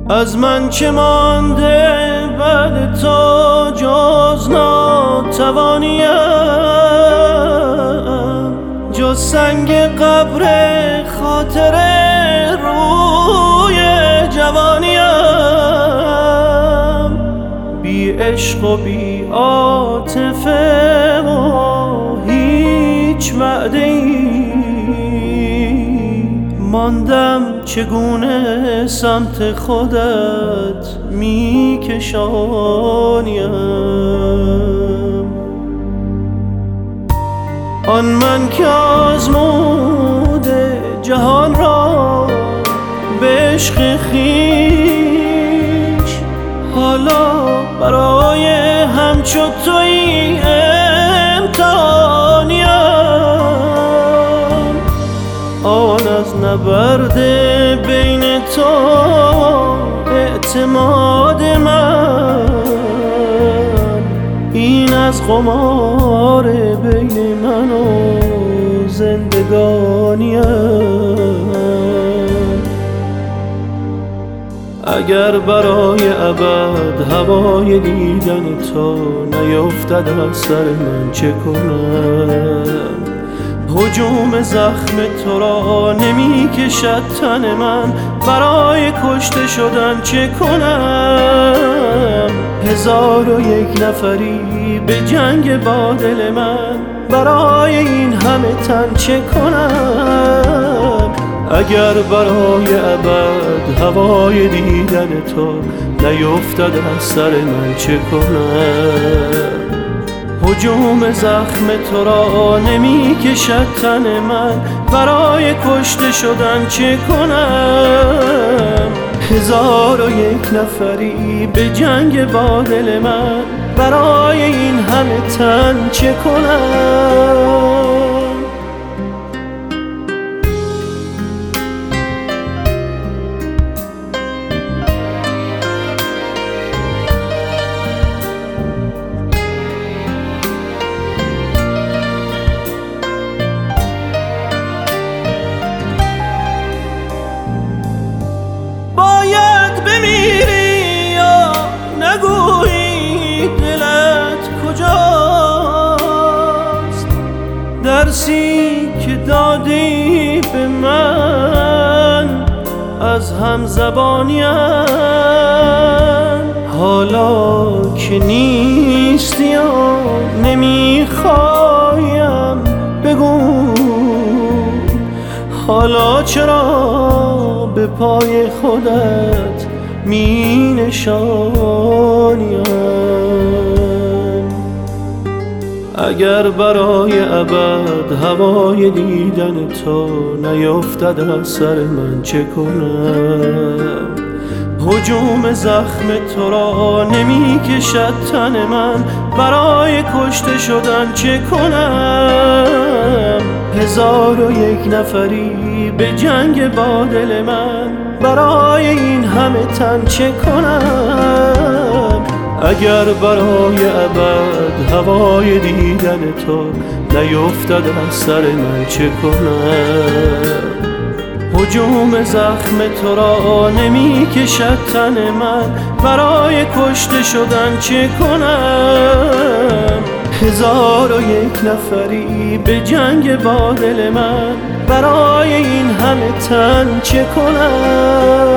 از من چه مانده بعد تو جز ناتوانیم، جز سنگ قبر خاطر روی جوانیم. بی عشق و بی عاطفه و هیچ وعده‌ای ماندم، چگونه سمت خودت میکشانیم. آن من که آزموده جهان را به عشق خویش، حالا برای همچو تویی امتحانیم. آن از نبرد بین تو اعتماد من، این از قمار بین من و زندگانیم. اگر برای ابد هوای دیدن تو نیفتد از سر من چه کنم؟ هجوم زخم تو را نمی کشد تن من، برای کشته شدن چه کنم؟ 1001 نفری به جنگ با دل من، برای این همه تن چه کنم؟ اگر برای ابد هوای دیدن تو نیفتد از سر من چه کنم؟ هجوم زخم تو را نمی کشد تن من، برای کشته شدن چه کنم؟ 1001 نفری به جنگ با دل من، برای این همه تن چه کنم؟ بمیری یا نگویی دلت کجاست؟ درسی که دادی به من از همزبانیم، حالا که نیستی و نمیخوایم بگو، حالا چرا به پای خودت می نشانیم؟ اگر برای ابد هوای دیدن تو نیفتد از سر من چه کنم؟ هجوم زخم تو را نمی کشد تن من، برای کشته شدن چه کنم؟ 1001 نفری به جنگ با دل من، برای این همه تن چه کنم؟ اگر برای ابد هوای دیدن تو نیفتد از سر من چه کنم؟ هجوم زخم تو را نمی کشد تن من، برای کشته شدن چه کنم؟ 1001 نفری به جنگ با دل من، برای این همه تن چه کنم؟